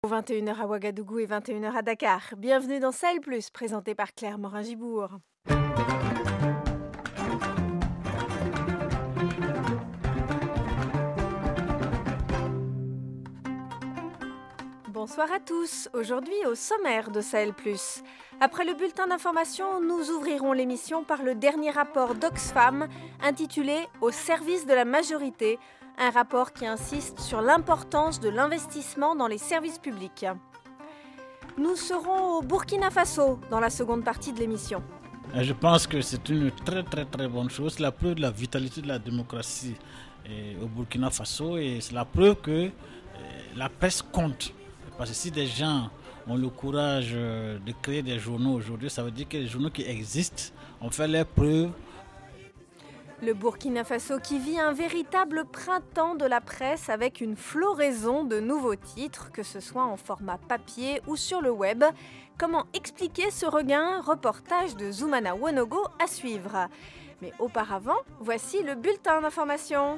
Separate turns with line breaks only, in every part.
21h à Ouagadougou et 21h à Dakar. Bienvenue dans Sahel Plus, présenté par Claire Morin-Gibourg. Bonsoir à tous. Aujourd'hui, au sommaire de Sahel Plus. Après le bulletin d'information, nous ouvrirons l'émission par le dernier rapport d'Oxfam intitulé « Au service de la majorité », un rapport qui insiste sur l'importance de l'investissement dans les services publics. Nous serons au Burkina Faso dans la seconde partie de l'émission.
Je pense que c'est une très bonne chose. C'est la preuve de la vitalité de la démocratie au Burkina Faso et c'est la preuve que la presse compte. Parce que si des gens ont le courage de créer des journaux aujourd'hui, ça veut dire que les journaux qui existent ont fait leurs preuves.
Le Burkina Faso qui vit un véritable printemps de la presse avec une floraison de nouveaux titres, que ce soit en format papier ou sur le web. Comment expliquer ce regain? Reportage de Zoumana Wonogo à suivre. Mais auparavant, voici le bulletin d'information.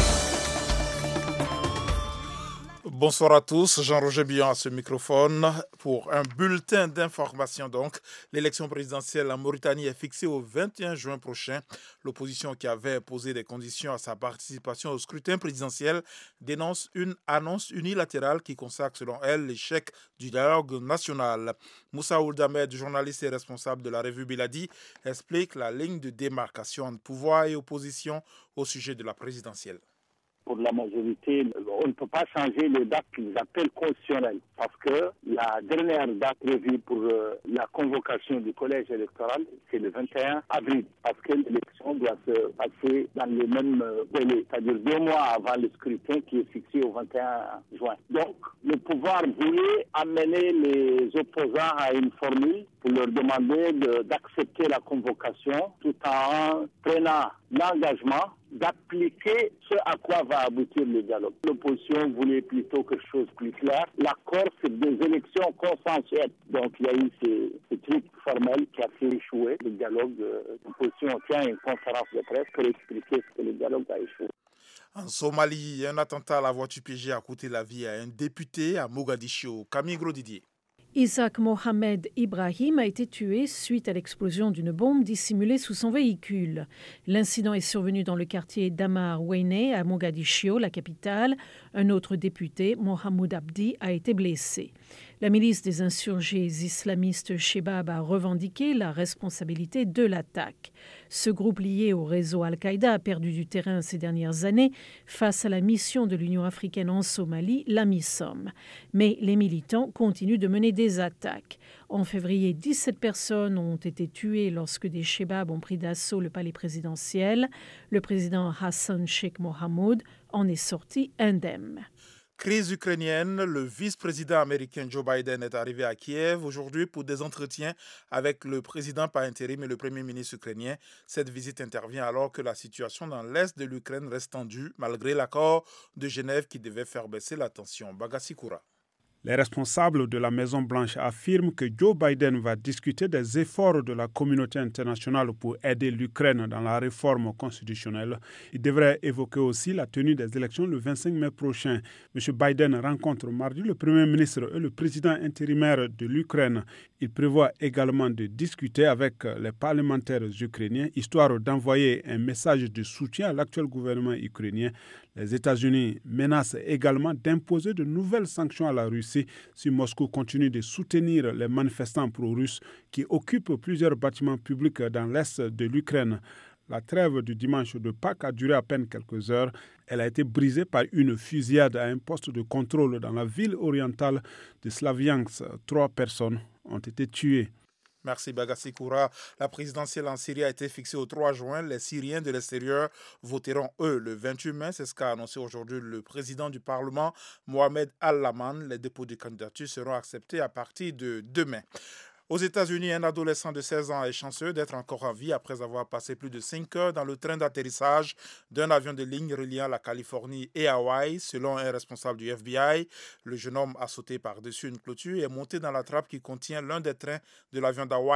Bonsoir à tous, Jean-Roger Bion à ce microphone pour un bulletin d'information. Donc, l'élection présidentielle en Mauritanie est fixée au 21 juin prochain. L'opposition qui avait posé des conditions à sa participation au scrutin présidentiel dénonce une annonce unilatérale qui consacre selon elle l'échec du dialogue national. Moussa Ould-Ahmed, journaliste et responsable de la revue Biladi, explique la ligne de démarcation entre pouvoir et opposition au sujet de la présidentielle.
Pour la majorité, on ne peut pas changer les dates qu'ils appellent constitutionnelles parce que la dernière date prévue pour la convocation du collège électoral, c'est le 21 avril parce que l'élection doit se passer dans le même délai, c'est-à-dire 2 mois avant le scrutin qui est fixé au 21 juin. Donc, le pouvoir voulait amener les opposants à une formule pour leur demander d'accepter la convocation tout en prenant l'engagement d'appliquer ce à quoi va aboutir le dialogue. L'opposition voulait plutôt quelque chose de plus clair. L'accord, c'est des élections consensuelles. Donc, il y a eu ce truc formel qui a fait échouer le dialogue. L'opposition tient une conférence de presse pour expliquer ce que le dialogue a échoué.
En Somalie, un attentat à la voiture piégée a coûté la vie à un député à Mogadiscio. Camille Gros-Didier.
Isaac Mohamed Ibrahim a été tué suite à l'explosion d'une bombe dissimulée sous son véhicule. L'incident est survenu dans le quartier d'Amar Weyne à Mogadiscio, la capitale. Un autre député, Mohamed Abdi, a été blessé. La milice des insurgés islamistes Shebab a revendiqué la responsabilité de l'attaque. Ce groupe lié au réseau Al-Qaïda a perdu du terrain ces dernières années face à la mission de l'Union africaine en Somalie, la MISOM. Mais les militants continuent de mener des attaques. En février, 17 personnes ont été tuées lorsque des Shebab ont pris d'assaut le palais présidentiel. Le président Hassan Sheikh Mohamud en est sorti indemne.
Crise ukrainienne, le vice-président américain Joe Biden est arrivé à Kiev aujourd'hui pour des entretiens avec le président par intérim et le premier ministre ukrainien. Cette visite intervient alors que la situation dans l'est de l'Ukraine reste tendue malgré l'accord de Genève qui devait faire baisser la tension. Bagassi Koura.
Les responsables de la Maison-Blanche affirment que Joe Biden va discuter des efforts de la communauté internationale pour aider l'Ukraine dans la réforme constitutionnelle. Il devrait évoquer aussi la tenue des élections le 25 mai prochain. M. Biden rencontre mardi le Premier ministre et le président intérimaire de l'Ukraine. Il prévoit également de discuter avec les parlementaires ukrainiens, histoire d'envoyer un message de soutien à l'actuel gouvernement ukrainien. Les États-Unis menacent également d'imposer de nouvelles sanctions à la Russie si Moscou continue de soutenir les manifestants pro-russes qui occupent plusieurs bâtiments publics dans l'est de l'Ukraine. La trêve du dimanche de Pâques a duré à peine quelques heures. Elle a été brisée par une fusillade à un poste de contrôle dans la ville orientale de Slaviansk. 3 personnes ont été tuées.
Merci Bagassi Koura. La présidentielle en Syrie a été fixée au 3 juin. Les Syriens de l'extérieur voteront, eux, le 28 mai. C'est ce qu'a annoncé aujourd'hui le président du Parlement, Mohamed Al-Laman. Les dépôts de candidature seront acceptés à partir de demain. Aux États-Unis, un adolescent de 16 ans est chanceux d'être encore en vie après avoir passé plus de 5 heures dans le train d'atterrissage d'un avion de ligne reliant la Californie et Hawaï. Selon un responsable du FBI, le jeune homme a sauté par-dessus une clôture et est monté dans la trappe qui contient l'un des trains de l'avion d'Hawaï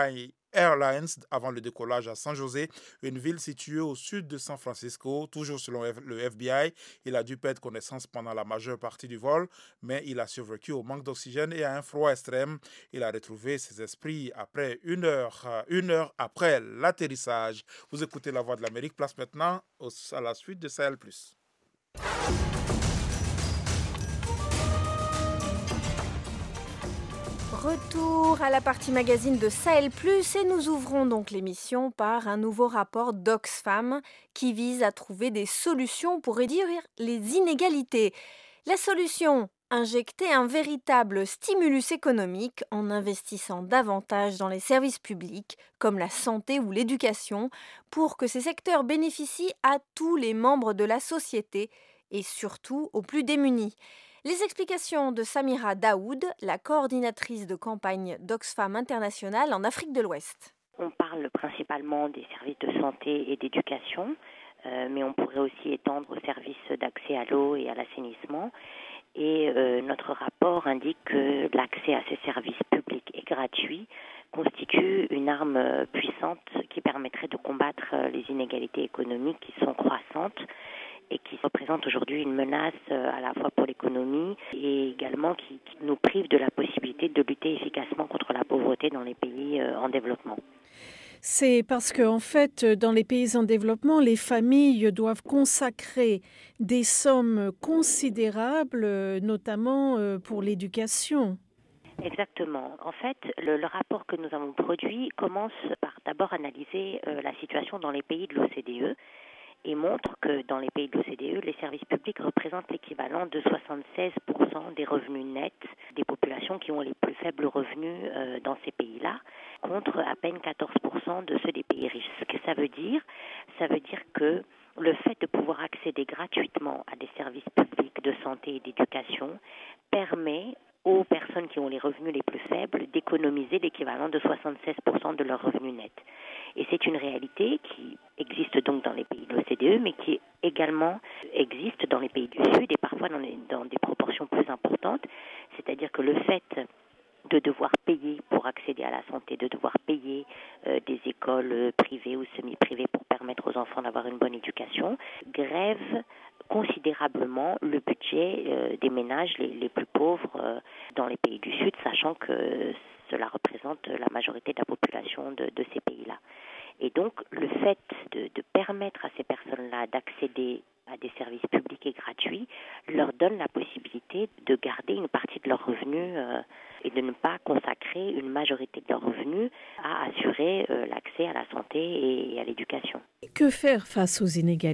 Airlines avant le décollage à San José, une ville située au sud de San Francisco. Toujours selon le FBI, il a dû perdre connaissance pendant la majeure partie du vol, mais il a survécu au manque d'oxygène et à un froid extrême. Il a retrouvé ses esprits après une heure après l'atterrissage. Vous écoutez La Voix de l'Amérique. Place maintenant à la suite de Sahel+.
Retour à la partie magazine de Sahel+, et nous ouvrons donc l'émission par un nouveau rapport d'Oxfam qui vise à trouver des solutions pour réduire les inégalités. La solution, injecter un véritable stimulus économique en investissant davantage dans les services publics comme la santé ou l'éducation pour que ces secteurs bénéficient à tous les membres de la société et surtout aux plus démunis. Les explications de Samira Daoud, la coordinatrice de campagne d'Oxfam International en Afrique de l'Ouest.
On parle principalement des services de santé et d'éducation, mais on pourrait aussi étendre aux services d'accès à l'eau et à l'assainissement. Et notre rapport indique que l'accès à ces services publics et gratuits constitue une arme puissante qui permettrait de combattre les inégalités économiques qui sont croissantes et qui représentent aujourd'hui une menace à la fois pour l'économie et également qui nous prive de la possibilité de lutter efficacement contre la pauvreté dans les pays en développement.
C'est parce qu'en fait, dans les pays en développement, les familles doivent consacrer des sommes considérables, notamment pour l'éducation.
Exactement. En fait, le rapport que nous avons produit commence par d'abord analyser la situation dans les pays de l'OCDE et montre que dans les pays de l'OCDE, les services publics représentent l'équivalent de 76% des revenus nets des populations qui ont les plus faibles revenus dans ces pays-là, contre à peine 14% de ceux des pays riches. Ce que ça veut dire que le fait de pouvoir accéder gratuitement à des services publics de santé et d'éducation permet aux personnes qui ont les revenus les plus faibles d'économiser l'équivalent de 76% de leurs revenus nets. Et c'est une réalité qui existe donc dans les pays de l'OCDE, mais qui également existe dans les pays du Sud et parfois dans des proportions plus importantes. C'est-à-dire que le fait de devoir payer pour accéder à la santé, de devoir payer des écoles privées ou semi-privées pour permettre aux enfants d'avoir une bonne éducation, grève considérablement le budget des ménages les plus pauvres dans les pays du Sud, sachant que cela représente la majorité de la population de ces pays-là. Et donc, le fait de permettre à ces personnes-là d'accéder à des services publics et gratuits leur donne la possibilité de garder une partie de leurs revenus et de ne pas consacrer une majorité de leurs revenus à assurer l'accès à la santé et à l'éducation.
Que faire face aux inégalités ?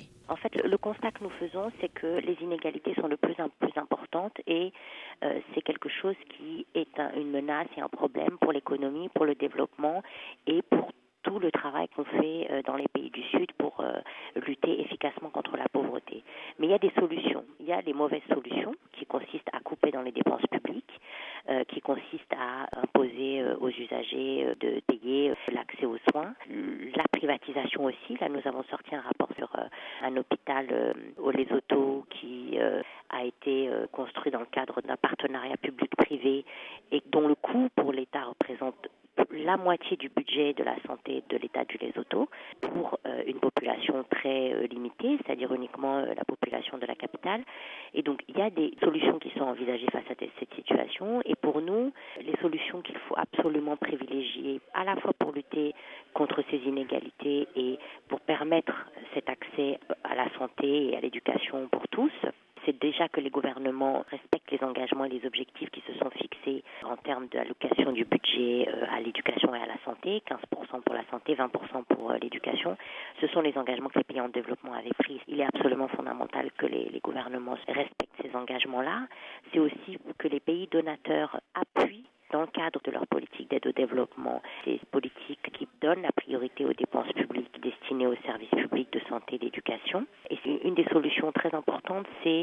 En fait, le constat que nous faisons, c'est que les inégalités sont de plus en plus importantes et c'est quelque chose qui est une menace et un problème pour l'économie, pour le développement et pour tout le travail qu'on fait dans les pays du Sud pour lutter efficacement contre la pauvreté. Mais il y a des solutions. Il y a les mauvaises solutions qui consistent à couper dans les dépenses publiques, qui consistent à imposer aux usagers de payer l'accès aux soins. La privatisation aussi. Là, nous avons sorti un rapport sur un hôpital au Lesotho qui a été construit dans le cadre d'un partenariat public-privé et dont le coût pour l'État représente la moitié du budget de la santé de l'État du Lesotho pour une population très limitée, c'est-à-dire uniquement la population de la capitale. Et donc, il y a des solutions qui sont envisagées face à cette situation. Et pour nous, les solutions qu'il faut absolument privilégier, à la fois pour lutter contre ces inégalités et pour permettre cet accès à la santé et à l'éducation pour tous, c'est déjà que les gouvernements respectent les engagements et les objectifs qui se sont fixés en termes d'allocation du budget à l'éducation et à la santé, 15% pour la santé, 20% pour l'éducation. Ce sont les engagements que les pays en développement avaient pris. Il est absolument fondamental que les gouvernements respectent ces engagements-là. C'est aussi que les pays donateurs appuient dans le cadre de leur politique d'aide au développement, ces politiques qui donnent la priorité aux dépenses publiques destinées aux services publics de santé et d'éducation. Et c'est une des solutions très importantes, c'est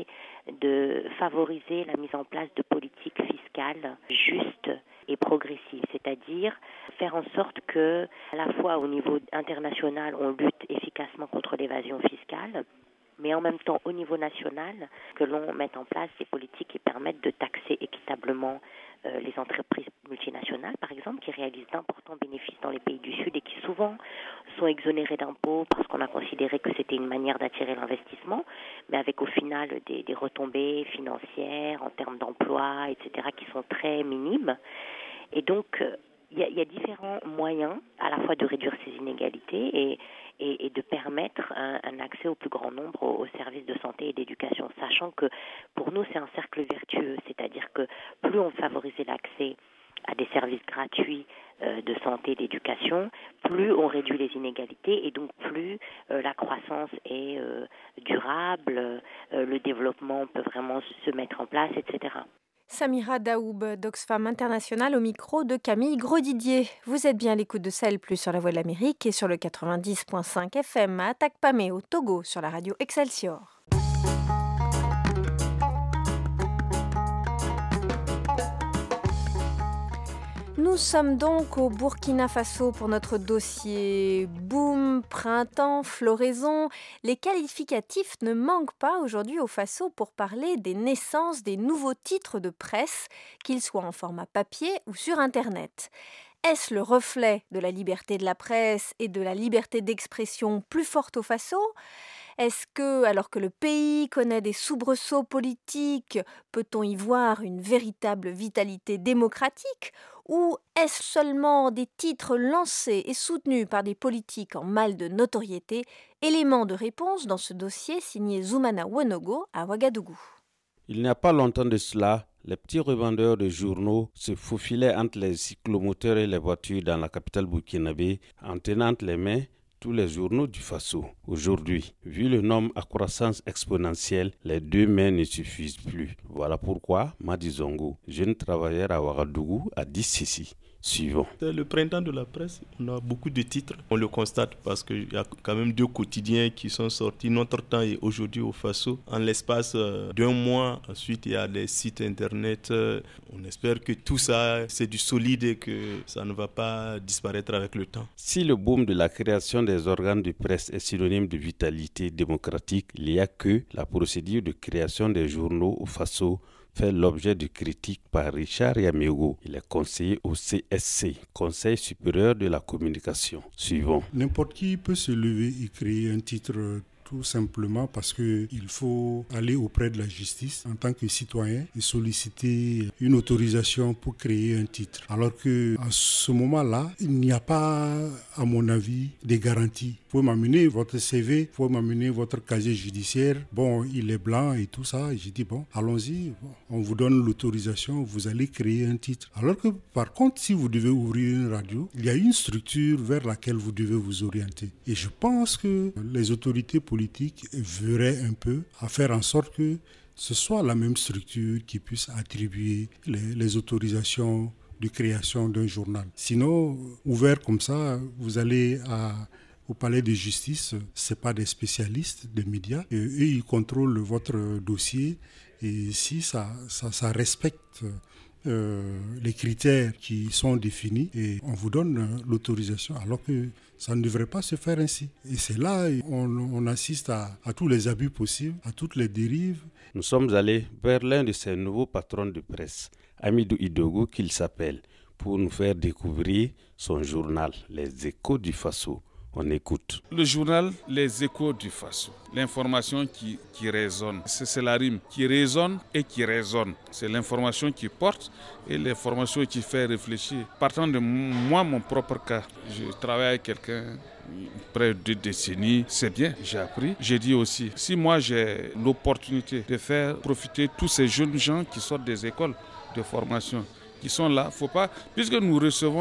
de favoriser la mise en place de politiques fiscales justes et progressives, c'est-à-dire faire en sorte que, à la fois au niveau international, on lutte efficacement contre l'évasion fiscale, mais en même temps, au niveau national, que l'on mette en place des politiques qui permettent permettre de taxer équitablement les entreprises multinationales, par exemple, qui réalisent d'importants bénéfices dans les pays du Sud et qui souvent sont exonérées d'impôts parce qu'on a considéré que c'était une manière d'attirer l'investissement, mais avec au final des retombées financières en termes d'emploi, etc., qui sont très minimes. Et donc, il y a différents moyens à la fois de réduire ces inégalités et de permettre un accès au plus grand nombre aux services de santé et d'éducation, sachant que pour nous c'est un cercle vertueux, c'est-à-dire que plus on favorisait l'accès à des services gratuits de santé et d'éducation, plus on réduit les inégalités et donc plus la croissance est durable, le développement peut vraiment se mettre en place, etc.
Samira Daoub d'Oxfam International au micro de Camille Grosdidier. Vous êtes bien à l'écoute de Sahel Plus sur la Voix de l'Amérique et sur le 90.5 FM à Atakpamé au Togo sur la radio Excelsior. Nous sommes donc au Burkina Faso pour notre dossier boom, printemps, floraison. Les qualificatifs ne manquent pas aujourd'hui au Faso pour parler des naissances des nouveaux titres de presse, qu'ils soient en format papier ou sur Internet. Est-ce le reflet de la liberté de la presse et de la liberté d'expression plus forte au Faso ? Est-ce que, alors que le pays connaît des soubresauts politiques, peut-on y voir une véritable vitalité démocratique ? Ou est-ce seulement des titres lancés et soutenus par des politiques en mal de notoriété ? Élément de réponse dans ce dossier signé Zoumana Wonogo à Ouagadougou.
Il n'y a pas longtemps de cela, les petits revendeurs de journaux se faufilaient entre les cyclomoteurs et les voitures dans la capitale burkinabé en tenant entre les mains tous les journaux du Faso. Aujourd'hui, vu le nombre à croissance exponentielle, les deux mains ne suffisent plus. Voilà pourquoi Madi Zongo, jeune travailleur à Ouagadougou, a dit ceci. Suivant.
C'est le printemps de la presse, on a beaucoup de titres. On le constate parce qu'il y a quand même 2 quotidiens qui sont sortis. Notre temps est aujourd'hui au Faso. En l'espace d'1 mois, ensuite il y a des sites internet. On espère que tout ça, c'est du solide et que ça ne va pas disparaître avec le temps.
Si le boom de la création des organes de presse est synonyme de vitalité démocratique, il n'y a que la procédure de création des journaux au Faso fait l'objet de critiques par Richard Yamego. Il est conseiller au CSC, Conseil supérieur de la communication. Suivant.
N'importe qui peut se lever et créer un titre tout simplement parce qu'il faut aller auprès de la justice en tant que citoyen et solliciter une autorisation pour créer un titre. Alors qu'à ce moment-là, il n'y a pas, à mon avis, des garanties. Vous pouvez m'amener votre CV, vous pouvez m'amener votre casier judiciaire. Bon, il est blanc et tout ça. Et j'ai dit, bon, allons-y. Bon, on vous donne l'autorisation, vous allez créer un titre. Alors que, par contre, si vous devez ouvrir une radio, il y a une structure vers laquelle vous devez vous orienter. Et je pense que les autorités politiques verraient un peu à faire en sorte que ce soit la même structure qui puisse attribuer les autorisations de création d'un journal. Sinon, ouvert comme ça, vous allez au palais de justice, c'est pas des spécialistes des médias, et eux ils contrôlent votre dossier et si ça respecte les critères qui sont définis et on vous donne l'autorisation alors que ça ne devrait pas se faire ainsi. Et c'est là on assiste à tous les abus possibles, à toutes les dérives.
Nous sommes allés vers l'un de ces nouveaux patrons de presse, Amidou Idogo qu'il s'appelle, pour nous faire découvrir son journal, Les Échos du Faso. On écoute.
Le journal Les Échos du Faso. L'information qui résonne. C'est la rime qui résonne et qui résonne. C'est l'information qui porte et l'information qui fait réfléchir. Partant de moi, mon propre cas, je travaille avec quelqu'un près de 2 décennies, c'est bien, j'ai appris. J'ai dit aussi, si moi j'ai l'opportunité de faire profiter tous ces jeunes gens qui sortent des écoles de formation, qui sont là, faut pas, puisque nous recevons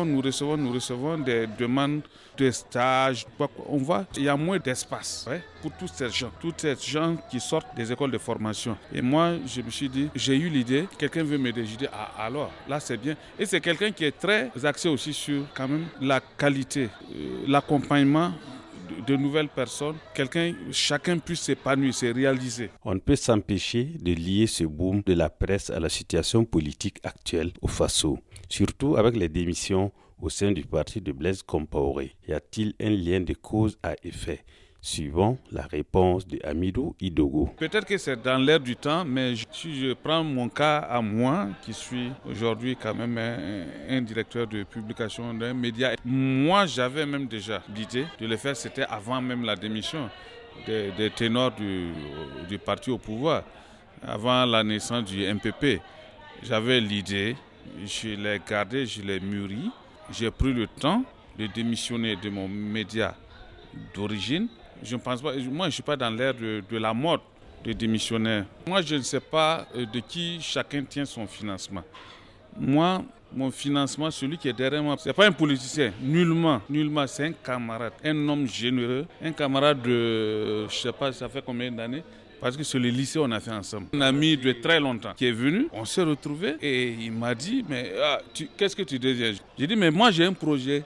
des demandes de stage, on voit, il y a moins d'espace pour tous ces gens qui sortent des écoles de formation. Et moi, je me suis dit, j'ai eu l'idée, quelqu'un veut m'aider, je dis, alors, là c'est bien. Et c'est quelqu'un qui est très axé aussi sur quand même la qualité, l'accompagnement de nouvelles personnes, chacun puisse s'épanouir, se réaliser.
On ne peut s'empêcher de lier ce boom de la presse à la situation politique actuelle au Faso, surtout avec les démissions au sein du parti de Blaise Compaoré. Y a-t-il un lien de cause à effet? suivant la réponse de Amidou Idogo.
Peut-être que c'est dans l'air du temps, mais si je prends mon cas à moi, qui suis aujourd'hui quand même un directeur de publication d'un média, moi j'avais même déjà l'idée de le faire, c'était avant même la démission des ténors du parti au pouvoir, avant la naissance du MPP. J'avais l'idée, je l'ai gardée, je l'ai mûrie, j'ai pris le temps de démissionner de mon média d'origine. Je ne pense pas, moi je ne suis pas dans l'ère de la mode de démissionnaire. Moi je ne sais pas de qui chacun tient son financement. Moi, mon financement, celui qui est derrière moi, ce n'est pas un politicien, nullement, c'est un camarade, un homme généreux, un camarade de, je ne sais pas, ça fait combien d'années, parce que sur le lycée, on a fait ensemble. Un ami de très longtemps qui est venu, on s'est retrouvés et il m'a dit, mais qu'est-ce que tu désires? J'ai dit, mais moi j'ai un projet.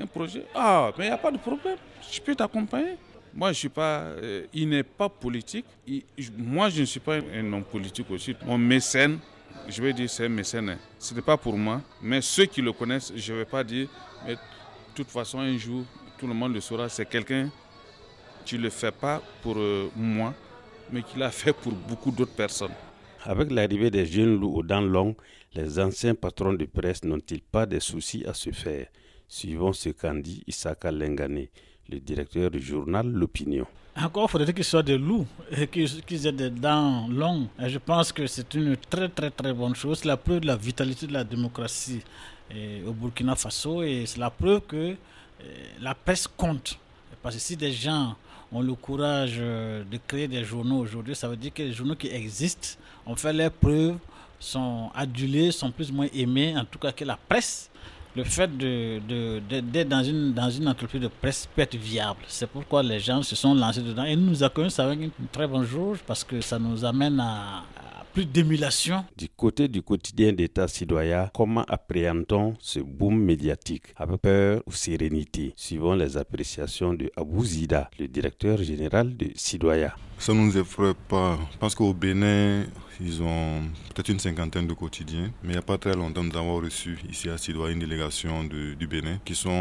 Ah, mais il n'y a pas de problème, je peux t'accompagner. Moi, je suis pas, il n'est pas politique. Moi, je ne suis pas un homme politique aussi. Mon mécène, je vais dire c'est un mécène. Ce n'est pas pour moi, mais ceux qui le connaissent, je ne vais pas dire, mais de toute façon, un jour, tout le monde le saura, c'est quelqu'un qui ne le fait pas pour moi, mais qui l'a fait pour beaucoup d'autres personnes.
Avec l'arrivée des jeunes loups aux dents longues, les anciens patrons de presse n'ont-ils pas des soucis à se faire? Suivant ce qu'en dit Issaka Lengane, le directeur du journal L'Opinion.
Encore faudrait qu'ils soient des loups et qu'ils aient des dents longues. Et je pense que c'est une très très très bonne chose. C'est la preuve de la vitalité de la démocratie au Burkina Faso et c'est la preuve que la presse compte. Parce que si des gens ont le courage de créer des journaux aujourd'hui, ça veut dire que les journaux qui existent ont fait leurs preuves, sont adulés, sont plus ou moins aimés, en tout cas que la presse. Le fait d'être dans une entreprise de presse peut être viable. C'est pourquoi les gens se sont lancés dedans. Et nous nous accueillons ça avec une très bonne chose parce que ça nous amène à plus d'émulation.
Du côté du quotidien d'État Sidoya, comment appréhendons ce boom médiatique? Avec peur ou sérénité? Suivant les appréciations de Abou Zida, le directeur général de Sidoya.
Ça ne nous effraie pas parce qu'au Bénin, ils ont peut-être une cinquantaine de quotidiens, mais il n'y a pas très longtemps, nous avons reçu ici à Sidoya une délégation du Bénin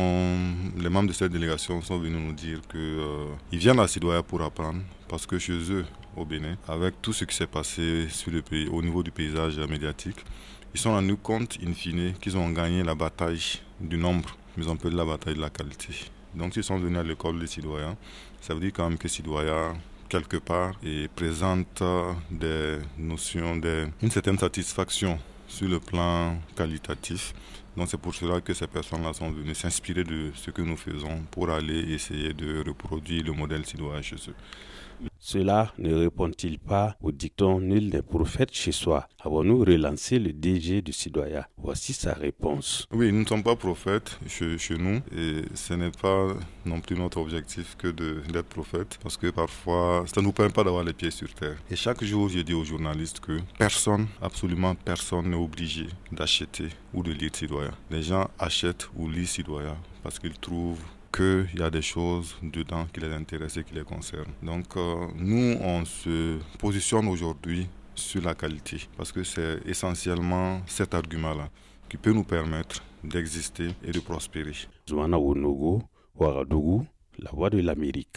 les membres de cette délégation sont venus nous dire qu'ils viennent à Sidoya pour apprendre parce que chez eux, au Bénin, avec tout ce qui s'est passé sur le pays, au niveau du paysage médiatique, ils se sont rendus compte, in fine, qu'ils ont gagné la bataille du nombre, mais on peut dire la bataille de la qualité. Donc s'ils sont venus à l'école de Sidoya, ça veut dire quand même que Sidoya, quelque part, et présente des notions, une certaine satisfaction sur le plan qualitatif. Donc c'est pour cela que ces personnes-là sont venues s'inspirer de ce que nous faisons pour aller essayer de reproduire le modèle Sidoya chez eux.
Cela ne répond-il pas au dicton « Nul n'est prophète chez soi » ? Avons-nous relancé le DG de Sidoya ? Voici sa réponse.
Oui, nous ne sommes pas prophètes chez nous et ce n'est pas non plus notre objectif que d'être prophète parce que parfois ça ne nous permet pas d'avoir les pieds sur terre. Et chaque jour, je dis aux journalistes que personne, absolument personne n'est obligé d'acheter ou de lire Sidoya. Les gens achètent ou lisent Sidoya parce qu'ils trouvent qu'il y a des choses dedans qui les intéressent et qui les concernent. Donc nous, on se positionne aujourd'hui sur la qualité parce que c'est essentiellement cet argument-là qui peut nous permettre d'exister et de prospérer.
Zouana Wonogo, Ouagadougou, la voix de l'Amérique.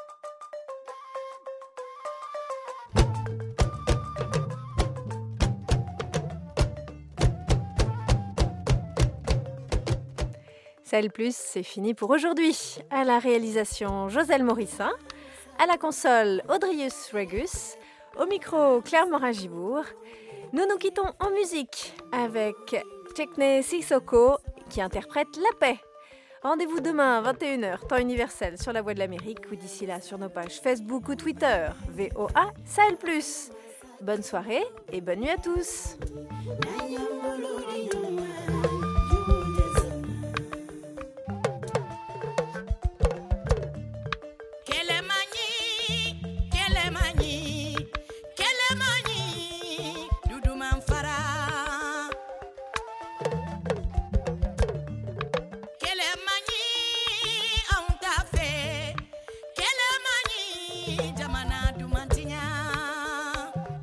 Sahel Plus, c'est fini pour aujourd'hui. À la réalisation, Joselle Morissin. À la console, Audrius Regus. Au micro, Claire Morin-Gibourg. Nous nous quittons en musique avec Chekne Sissoko qui interprète La Paix. Rendez-vous demain, 21h, temps universel, sur la Voix de l'Amérique ou d'ici là sur nos pages Facebook ou Twitter, VOA Sahel Plus. Bonne soirée et bonne nuit à tous.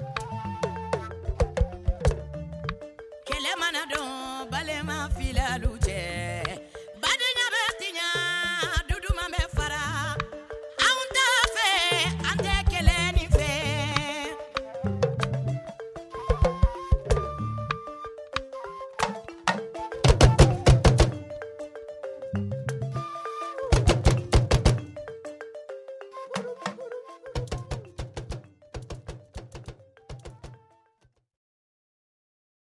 Kele mana don balema filalu